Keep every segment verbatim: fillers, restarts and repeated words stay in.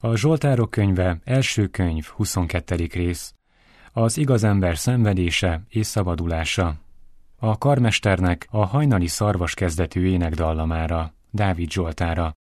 A Zsoltárok könyve, első könyv, huszonkettedik rész. Az igaz ember szenvedése és szabadulása. A karmesternek a hajnali szarvas kezdetű énekdallamára, Dávid Zsoltára.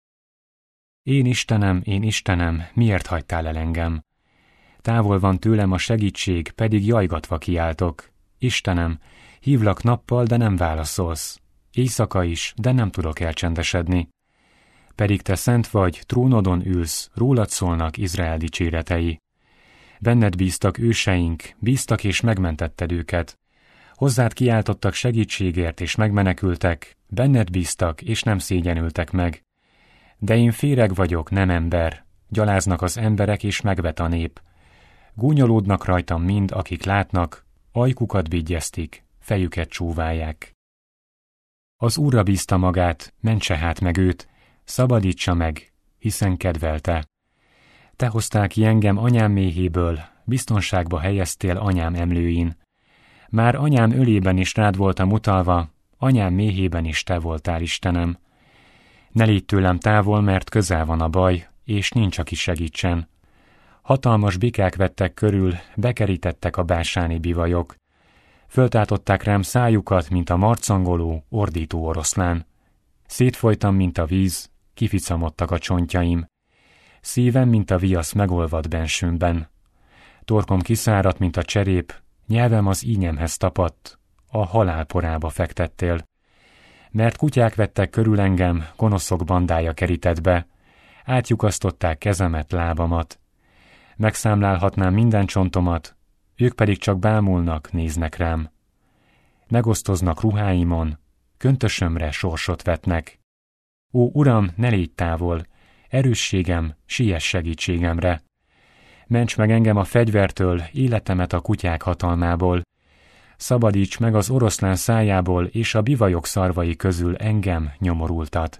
Én Istenem, én Istenem, miért hagytál el engem? Távol van tőlem a segítség, pedig jajgatva kiáltok. Istenem, hívlak nappal, de nem válaszolsz. Éjszaka is, de nem tudok elcsendesedni. Pedig te szent vagy, trónodon ülsz, rólad szólnak Izrael dicséretei. Benned bíztak őseink, bíztak és megmentetted őket. Hozzád kiáltottak segítségért és megmenekültek, benned bíztak és nem szégyenültek meg. De én féreg vagyok, nem ember, gyaláznak az emberek és megvet a nép. Gúnyolódnak rajtam mind, akik látnak, ajkukat bigyeztik, fejüket csúválják. Az Úrra bízta magát, mentse hát meg őt, szabadítsa meg, hiszen kedvelte. Te hoztál ki engem anyám méhéből, biztonságba helyeztél anyám emlőin. Már anyám ölében is rád voltam utalva, anyám méhében is te voltál, Istenem. Ne légy tőlem távol, mert közel van a baj, és nincs, aki segítsen. Hatalmas bikák vettek körül, bekerítettek a básáni bivajok. Föltátották rám szájukat, mint a marcangoló, ordító oroszlán. Szétfolytam, mint a víz, kificamodtak a csontjaim. Szívem, mint a viasz megolvad bensőmben. Torkom kiszáradt, mint a cserép, nyelvem az ínyemhez tapadt, a halál porába fektettél. Mert kutyák vettek körül engem, gonoszok bandája kerített be, átlyukasztották kezemet, lábamat. Megszámlálhatnám minden csontomat, ők pedig csak bámulnak, néznek rám. Megosztoznak ruháimon, köntösömre sorsot vetnek. Ó, Uram, ne légy távol, erősségem, siess segítségemre. Ments meg engem a fegyvertől, életemet a kutyák hatalmából. Szabadíts meg az oroszlán szájából és a bivajok szarvai közül engem, nyomorultat.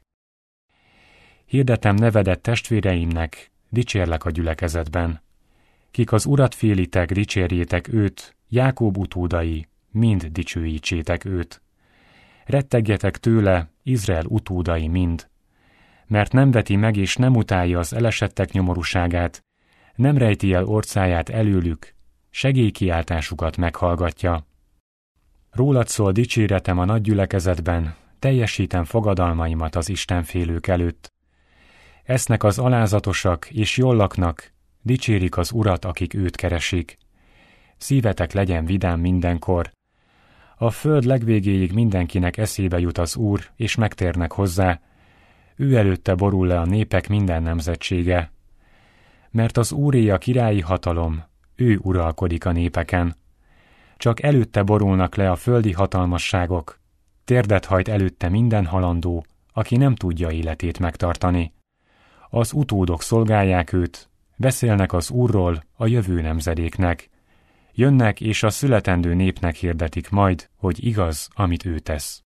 Hirdetem nevedet testvéreimnek, dicsérlek a gyülekezetben. Kik az Urat félitek, dicsérjétek őt, Jákób utódai, mind dicsőítsétek őt. Rettegjetek tőle, Izrael utódai mind. Mert nem veti meg és nem utálja az elesettek nyomorúságát, nem rejti el orcáját előlük, segélykiáltásukat meghallgatja. Rólad szól dicséretem a nagy gyülekezetben, teljesítem fogadalmaimat az istenfélők előtt. Esznek az alázatosak és jól laknak, dicsérik az Urat, akik őt keresik. Szívetek legyen vidám mindenkor. A föld legvégéig mindenkinek eszébe jut az Úr, és megtérnek hozzá. Ő előtte borul le a népek minden nemzetsége. Mert az Úré a királyi hatalom, ő uralkodik a népeken. Csak előtte borulnak le a földi hatalmasságok, térdet hajt előtte minden halandó, aki nem tudja életét megtartani. Az utódok szolgálják őt, beszélnek az Úrról a jövő nemzedéknek. Jönnek és a születendő népnek hirdetik majd, hogy igaz, amit ő tesz.